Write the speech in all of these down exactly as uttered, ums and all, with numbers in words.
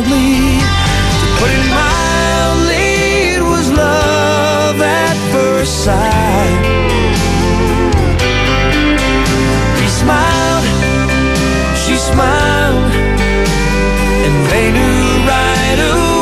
mildly. To put it mildly, it was love at first sight. He smiled, she smiled, and they knew right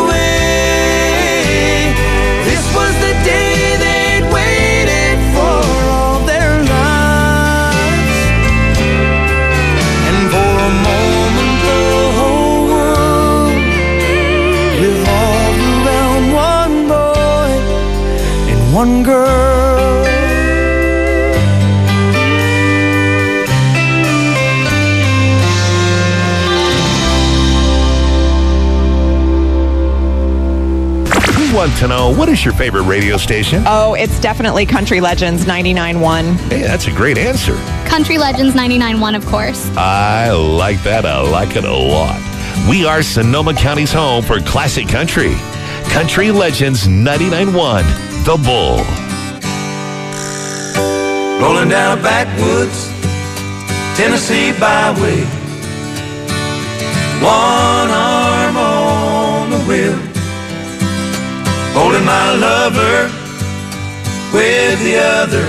away this was the day they'd waited for all their lives. And for a moment the whole world revolved around one boy and one girl. Want to know, what is your favorite radio station? Oh, it's definitely Country Legends ninety-nine point one. Hey, that's a great answer. Country Legends ninety-nine point one, of course. I like that. I like it a lot. We are Sonoma County's home for classic country. Country Legends ninety-nine point one, The Bull. Rolling down a backwoods Tennessee byway, one arm on the wheel, holding my lover with the other,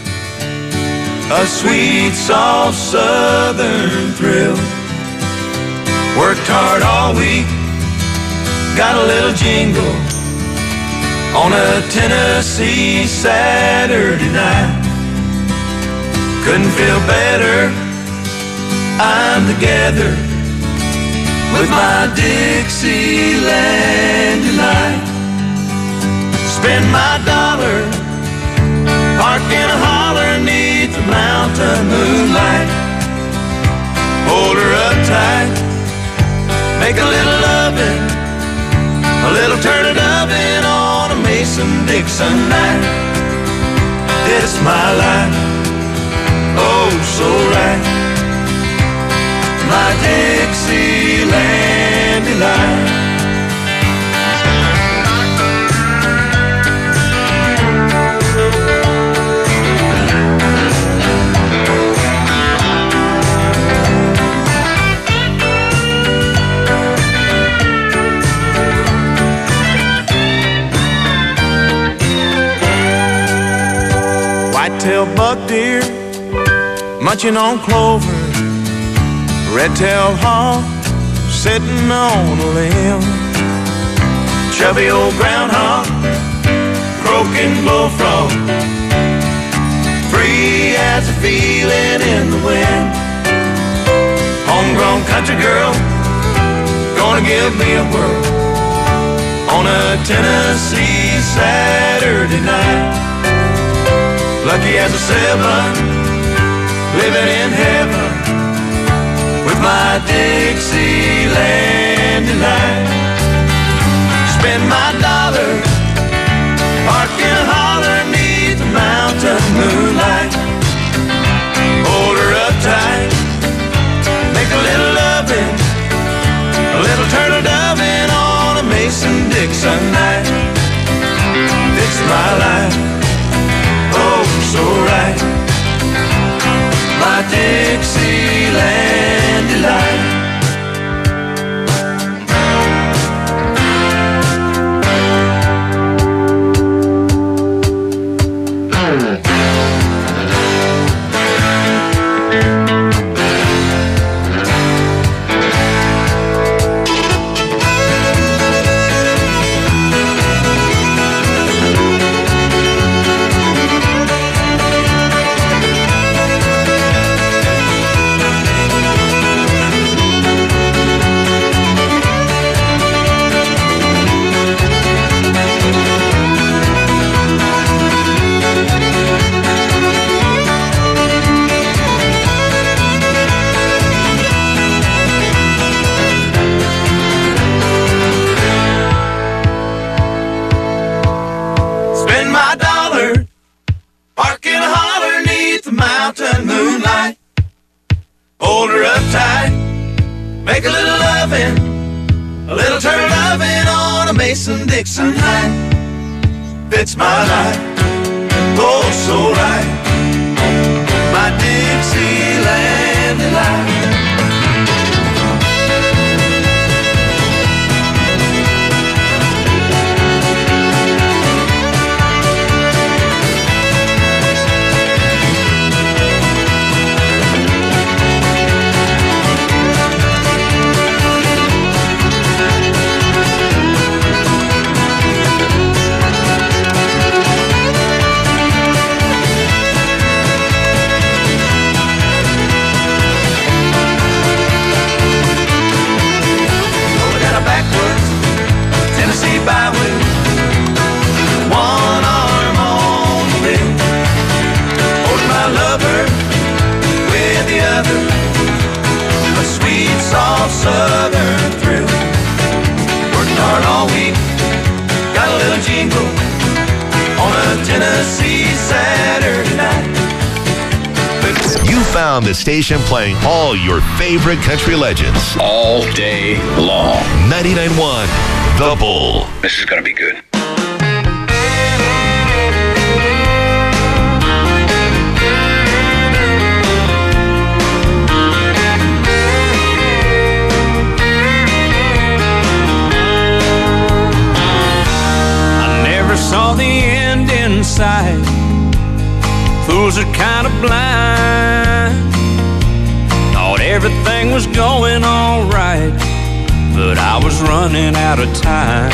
a sweet, soft southern thrill. Worked hard all week, got a little jingle on a Tennessee Saturday night. Couldn't feel better, I'm together with my Dixieland delight. Spend my dollar, park in a holler neath the mountain moonlight. Hold her up tight, make a little loving, a little turn it oven on a Mason-Dixon night. This is my life, oh so right, my Dixieland delight. White-tailed buck deer munching on clover, red-tailed hawk sitting on a limb, chubby old groundhog, croaking bullfrog, free as a feeling in the wind. Homegrown country girl, gonna give me a whirl on a Tennessee Saturday night. Lucky as a seven, living in heaven with my Dixieland delight. Spend my dollar, park in a holler neath the mountain moonlight. Hold her up tight, make a little loving, a little turtle doving on a Mason-Dixon night. It's my life, oh so right, my Dixieland delight. Mason-Dixon night, it's my life, oh so right, my Dixieland delight. on the station playing all your favorite country legends. All day long. ninety-nine point one, The Bull. This is going to be good. Saw the end in sight. Fools are kind of blind. Thought everything was going all right, but I was running out of time.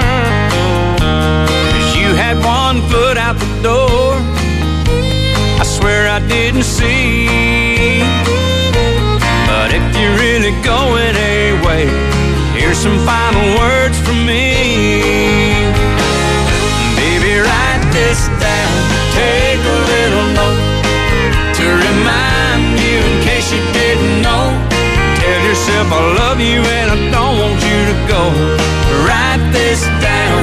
'Cause you had one foot out the door, I swear I didn't see. But if you're really going away, here's some final words from me. Write this down, take a little note to remind you in case you didn't know. Tell yourself I love you and I don't want you to go. Write this down.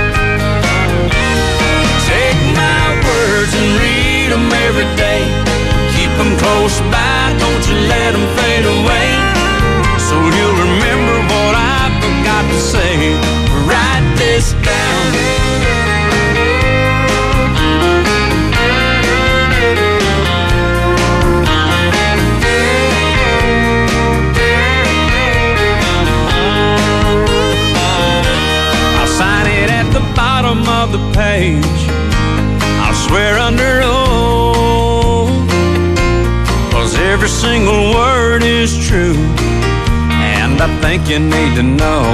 Take my words and read them every day. Keep them close by, don't you let them fade away. So you'll remember what I forgot to say. Write this down. Of the page, I'll swear under oath, 'cause every single word is true, and I think you need to know.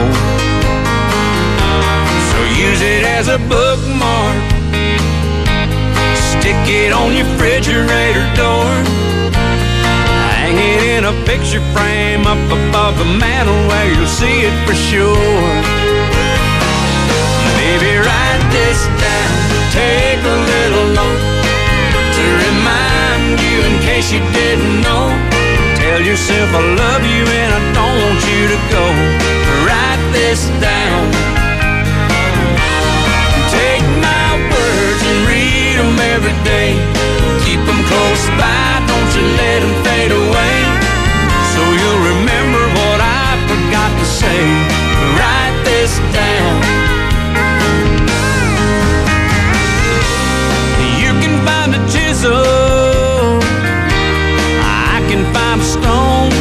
So use it as a bookmark, stick it on your refrigerator door, hang it in a picture frame up above the mantle where you'll see it for sure. Baby, write this down, take a little note to remind you in case you didn't know. Tell yourself I love you and I don't want you to go. Write this down. Take my words and read them every day. Keep them close by, don't you let them fade away. So you'll remember what I forgot to say. Write this down. Find a chisel, I can find a stone.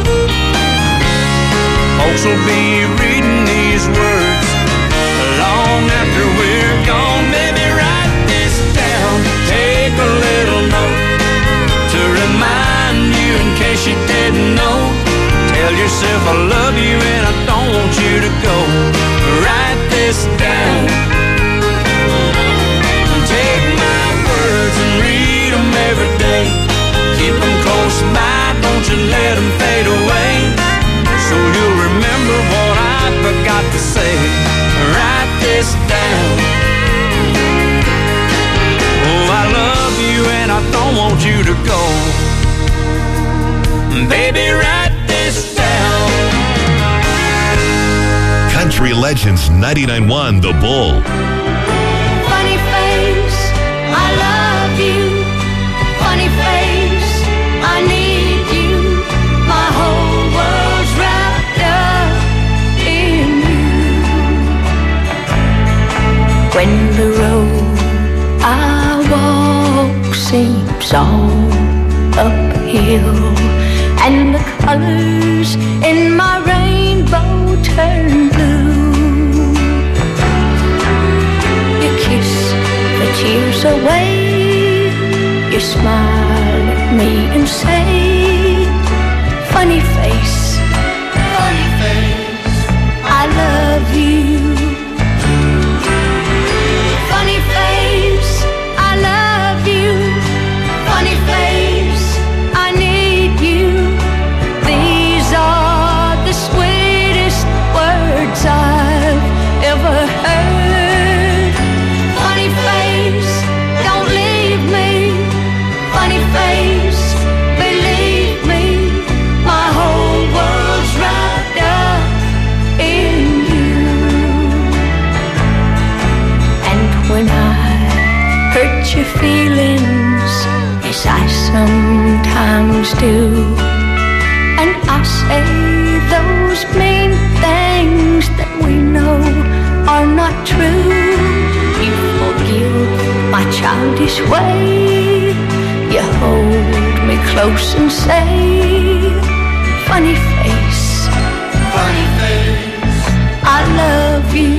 Folks will be reading these words long after we're gone. Baby, write this down, take a little note to remind you in case you didn't know. Tell yourself I love you and I don't want you to go. Write this down. Take my words and read them every day. Keep them close by, don't you let them fade away. So you'll remember what I forgot to say. Write this down. Oh, I love you and I don't want you to go. Baby, write this down. Country Legends ninety-nine point one, The Bull. Funny face, I love you. Funny face, I need you. My whole world's wrapped up in you. When the road I walk seems all uphill, and the colors in my rainbow turn blue, you kiss the tears away. You smile at me and say, funny face, funny face, I love you. Funny face, I love you. Funny face, I need you. These are the sweetest words I've ever heard. Funny face, don't leave me. Funny face, believe me, my whole world I sometimes do. And I say those mean things that we know are not true. You forgive my childish way. You hold me close and say, funny face, Funny face, I love you.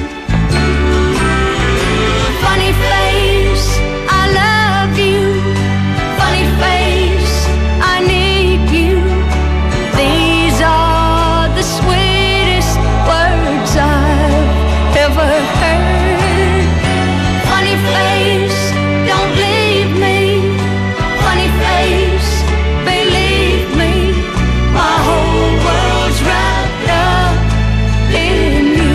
Funny face, I love you. Funny face, I need you. These are the sweetest words I've ever heard. Funny face, don't leave me. Funny face, believe me. My whole world's wrapped up in you.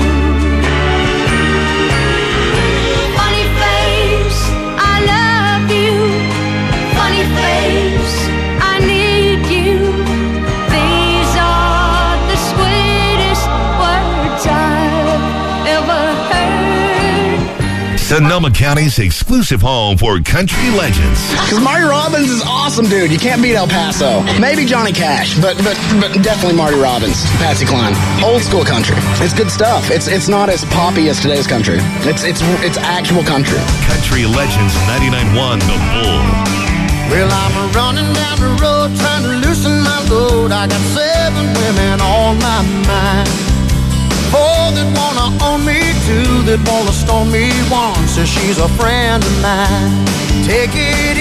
Funny face, I love you. Funny face, I need you. These are the sweetest words I've ever heard. Sonoma County's exclusive home for country legends. Because Marty Robbins is awesome, dude. You can't beat El Paso. Maybe Johnny Cash, but but but definitely Marty Robbins, Patsy Cline. Old school country. It's good stuff. It's it's not as poppy as today's country. It's it's it's actual country. Country Legends ninety-nine point one The Bull. Well, I'm running down the road trying to loosen my load. I got seven women on my mind. Four that wanna own me, two that wanna stone me, one says she's a friend of mine. Take it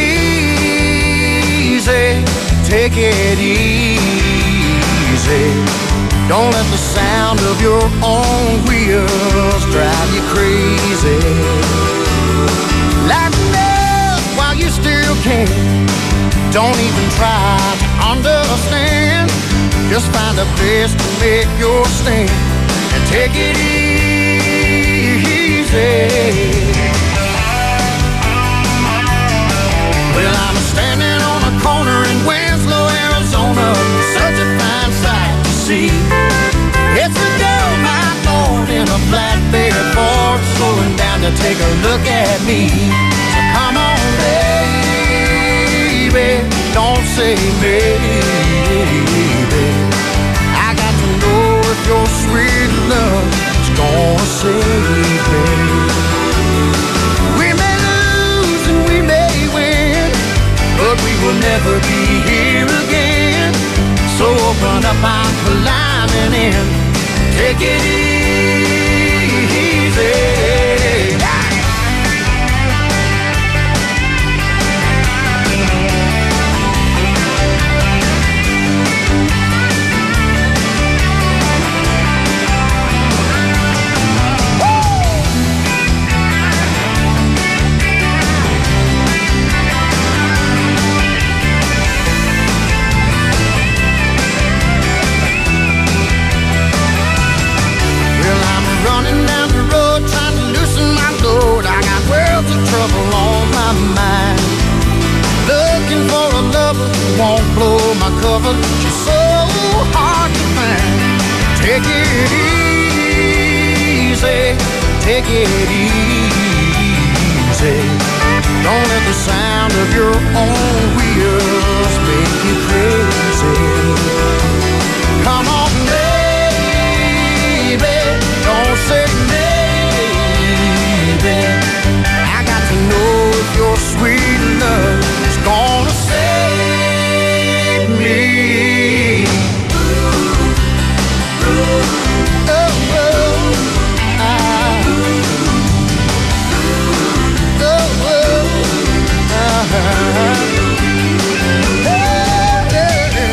easy, take it easy. Don't let the sound of your own wheels drive you crazy. Lighten up while you still can. Don't even try to understand. Just find a place to make your stand and take it easy. Well, I'm standing on a corner in Winslow, Arizona. Such a fine sight to see. It's a girl, my Lord, in a flatbed Ford, slowing down to take a look at me. So come on, baby, don't say maybe. I got to know if your sweet love is gonna save me. We may lose and we may win, but we will never be here again. So open up, I'm climbing in. Take it easy. Trouble on my mind. Looking for a lover who won't blow my cover. She's so hard to find. Take it easy, take it easy. Don't let the sound of your own wheels make you crazy. Come on, baby, don't say maybe. Know if your sweet love is gonna save me. Oh, oh, I, oh, oh, uh-huh. Hey, hey.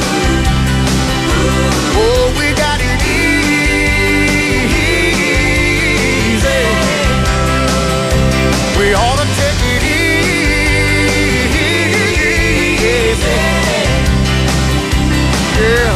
Oh, we got it easy. We ought to take it easy. Yeah.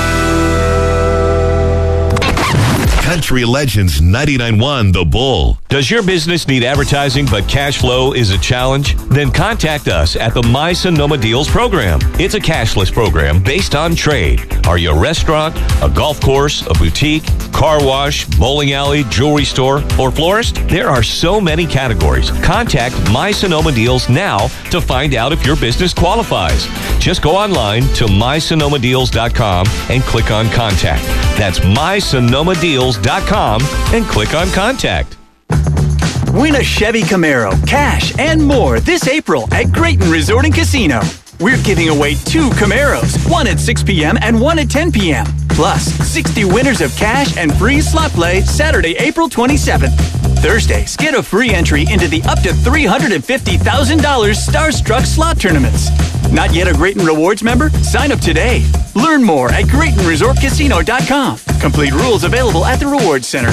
Country Legends ninety-nine point one The Bull. Does your business need advertising but cash flow is a challenge? Then contact us at the My Sonoma Deals program. It's a cashless program based on trade. Are you a restaurant, a golf course, a boutique, car wash, bowling alley, jewelry store, or florist? There are so many categories. Contact My Sonoma Deals now to find out if your business qualifies. Just go online to my sonoma deals dot com and click on Contact. That's my sonoma deals dot com and click on Contact. Win a Chevy Camaro, cash, and more this April at Grayton Resort and Casino. We're giving away two Camaros, one at six p.m. and one at ten p.m. Plus, sixty winners of cash and free slot play Saturday, April twenty-seventh. Thursdays, get a free entry into the up to three hundred fifty thousand dollars Starstruck slot tournaments. Not yet a Grayton Rewards member? Sign up today. Learn more at Grayton Resort Casino dot com. Complete rules available at the Rewards Center.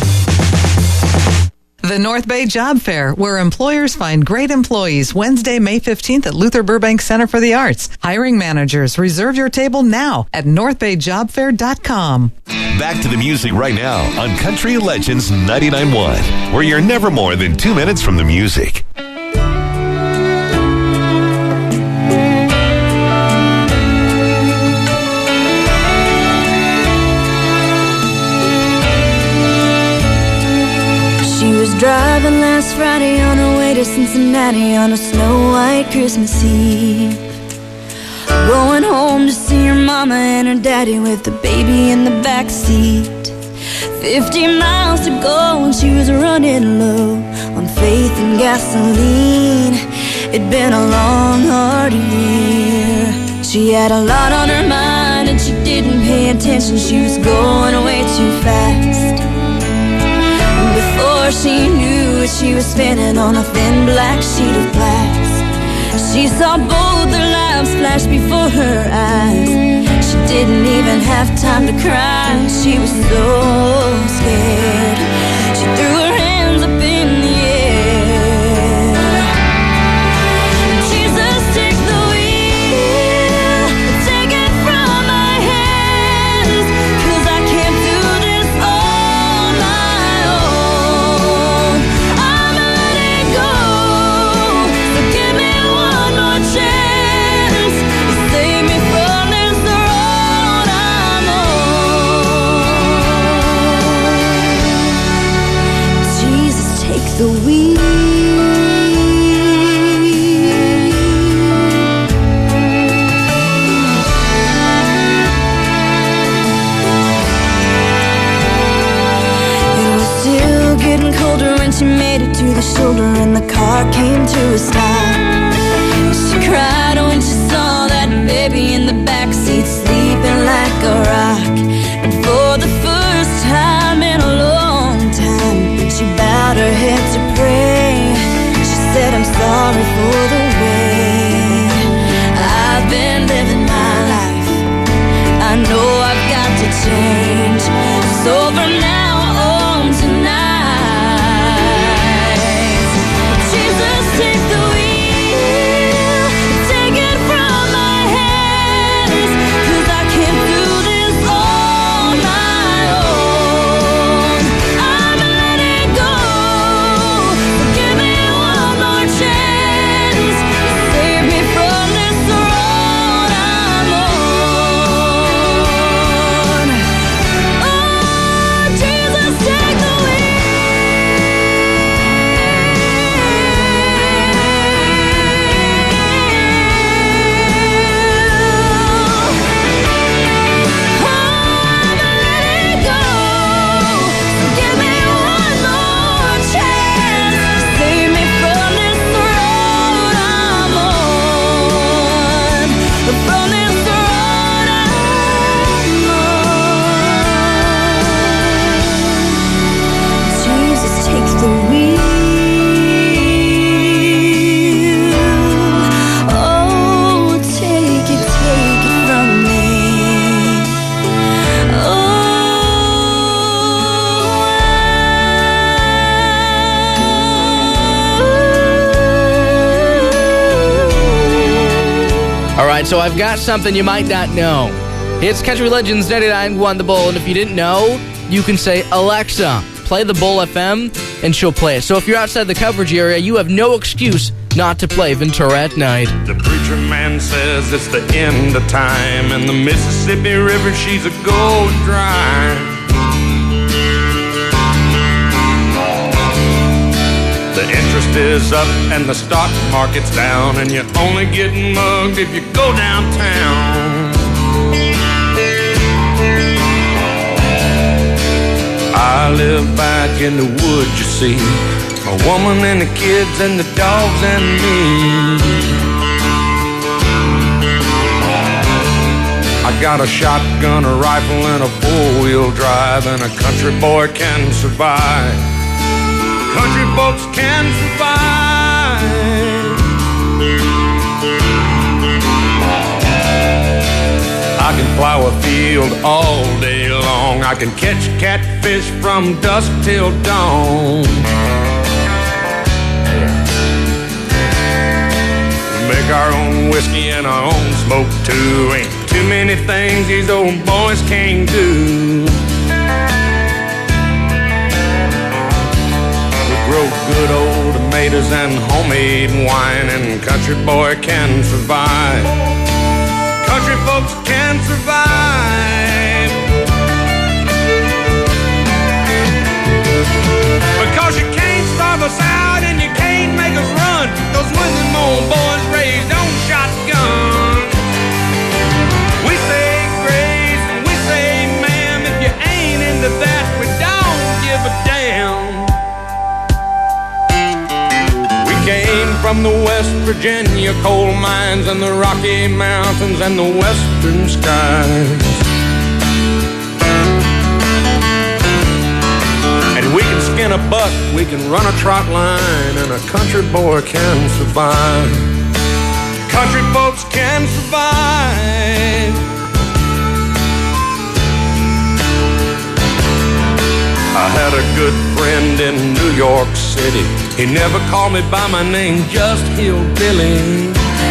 The North Bay Job Fair, where employers find great employees, Wednesday, May fifteenth at Luther Burbank Center for the Arts. Hiring managers, reserve your table now at north bay job fair dot com. Back to the music right now on Country Legends ninety-nine point one, where you're never more than two minutes from the music. Driving last Friday on her way to Cincinnati on a snow-white Christmas Eve. Going home to see her mama and her daddy with the baby in the back seat. Fifty miles to go and she was running low on faith and gasoline. It'd been a long, hard year. She had a lot on her mind and she didn't pay attention. She was going way too fast. Before she knew it, she was spinning on a thin black sheet of glass. She saw both their lives flash before her eyes. She didn't even have time to cry. She was so scared. She threw her hands up in the air. Jesus, take the wheel, take it from my hands, 'cause I can't do this all my own. I'm letting go, so give me one more chance. Save me from this road I'm on. Jesus, take the wheel. It was still getting colder when she made it to the shoulder and the car came to a stop. She cried when she saw that baby in the backseat sleeping like a rock. And for the first time in a long time, she bowed her head to pray. She said, I'm sorry for the way I've been living my life. I know I've got to change. So from now on tonight, Jesus, take the wheel, take it from my hands, 'cause I can't do this all my own. I'm letting go, so give me one more chance. Save me from this road I'm on. Oh, Jesus, take the So I've got something you might not know. It's Country Legends ninety-nine point one The Bull, and if you didn't know, you can say, Alexa, play the Bull F M, and she'll play it. So if you're outside the coverage area, you have no excuse not to play Ventura at Night. The preacher man says it's the end of time, and the Mississippi River, she's a gold dry. The interest is up and the stock market's down, and you only get mugged if you go downtown. I live back in the woods, you see, a woman and the kids and the dogs and me. I got a shotgun, a rifle, and a four-wheel drive, and a country boy can survive. Country folks can survive. I can plow a field all day long. I can catch catfish from dusk till dawn. We make our own whiskey and our own smoke too. Ain't too many things these old boys can't do. Grow good old tomatoes and homemade wine, and country boy can survive. Country folks can survive. Because you can't starve us out and you can't make us run, 'cause when them old boys raised on shotguns, we say grace and we say ma'am. If you ain't into that, we don't give a damn. Came from the West Virginia coal mines and the Rocky Mountains and the western skies. And we can skin a buck, we can run a trot line, and a country boy can survive. Country folks can survive. I had a good friend in New York City. He never called me by my name, just Hillbilly.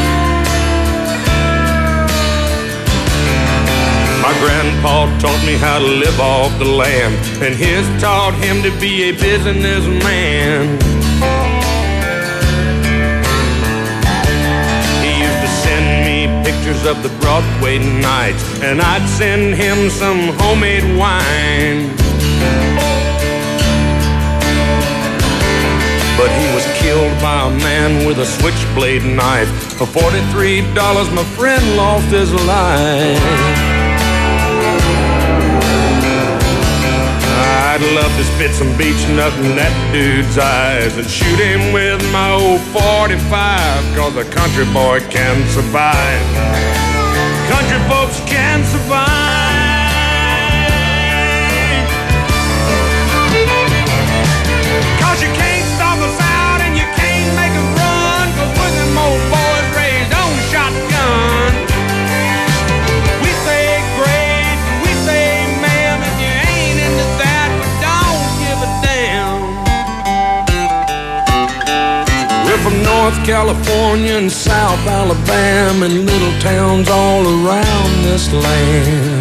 My grandpa taught me how to live off the land, and his taught him to be a businessman. He used to send me pictures of the Broadway nights, and I'd send him some homemade wine. But he was killed by a man with a switchblade knife. For forty-three dollars, my friend lost his life. I'd love to spit some beach nut in that dude's eyes and shoot him with my old forty-five, 'cause a country boy can survive. Country folks can survive. You can't stop us out and you can't make us run, 'cause we're them old boys raised on shotgun. We say grace, we say ma'am. If you ain't into that, we don't give a damn. We're from North California and South Alabama and little towns all around this land.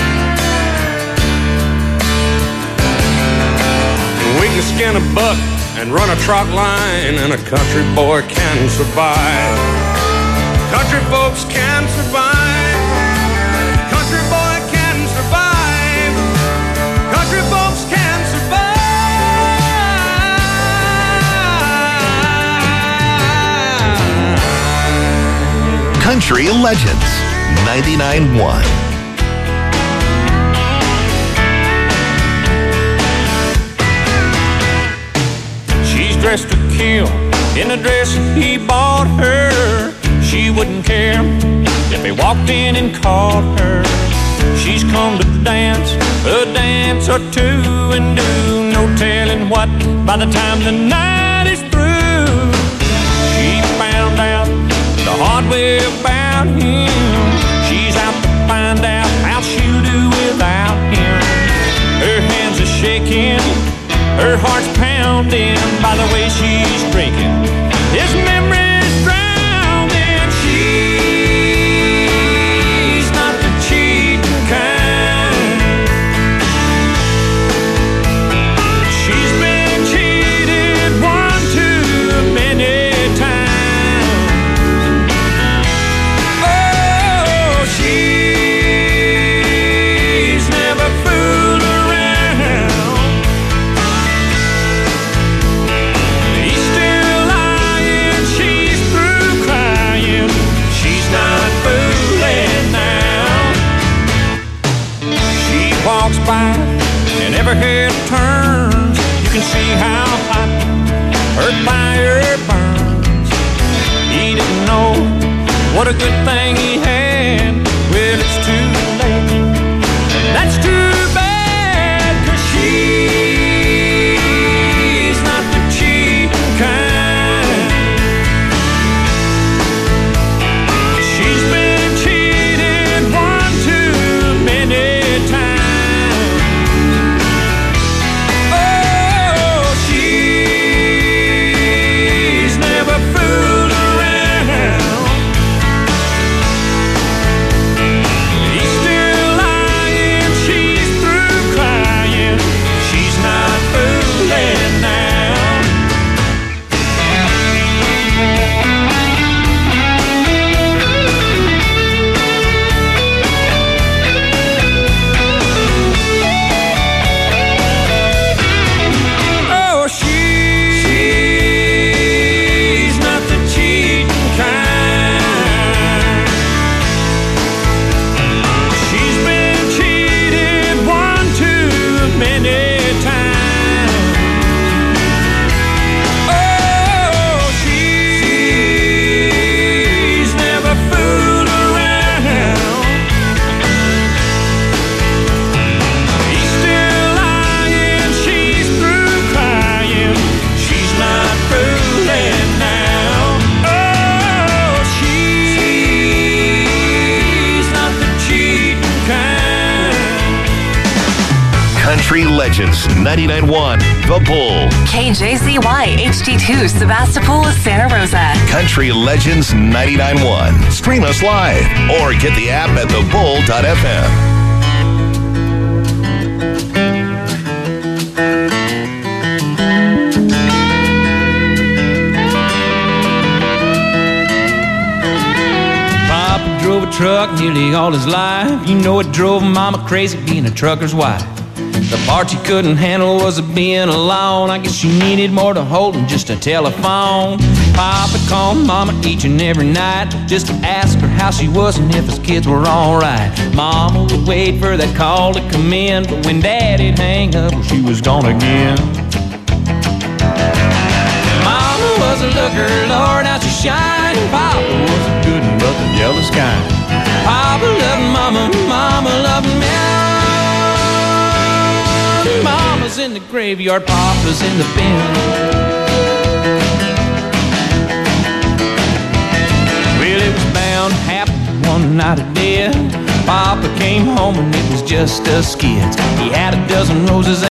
We can skin a buck and run a trot line, and a country boy can survive. Country folks can survive. Country boy can survive. Country folks can survive. Country Legends ninety-nine point one. Dressed to kill in a dress he bought her. She wouldn't care if he walked in and called her. She's come to dance a dance or two and do no telling what by the time the night is through. She found out the hard way about him. She's out to find out how she'll do without him. Her hands are shaking, her heart's pounding by the way she's drinking. His memory's drowning. She's not the cheating kind. never had turns. You can see how hot her fire burns. He didn't know what a good thing he had. Well, it's too late. That's too bad, 'cause she's not the cheating kind. She's been cheated one too many times. Oh, she's never fooled around. He's still lying, she's through crying. She's not fooling now. Oh, she's not the cheating kind. She's been cheated one too many times. Oh, she's never fooled around. He's still lying, she's through crying. She's not fooling now. Oh, she's not the cheating kind. Country Legends ninety-nine point one, The Bull. K J Z Y H D two, Sebastopol, Santa Rosa. Country Legends ninety-nine point one. Stream us live or get the app at the bull dot f m. Papa drove a truck nearly all his life. You know it drove Mama crazy being a trucker's wife. The part she couldn't handle was being alone. I guess she needed more to hold than just a telephone. Papa called Mama each and every night just to ask her how she was and if his kids were alright. Mama would wait for that call to come in, but when Daddy'd hang up, well, she was gone again. Mama was a looker, Lord, how she shined. Papa was a good one, but the jealous kind. Papa loved Mama, Mama loved me. Mama's in the graveyard, Papa's in the bin. Well, it was bound to happen one night of death. Papa came home and it was just us kids. He had a dozen roses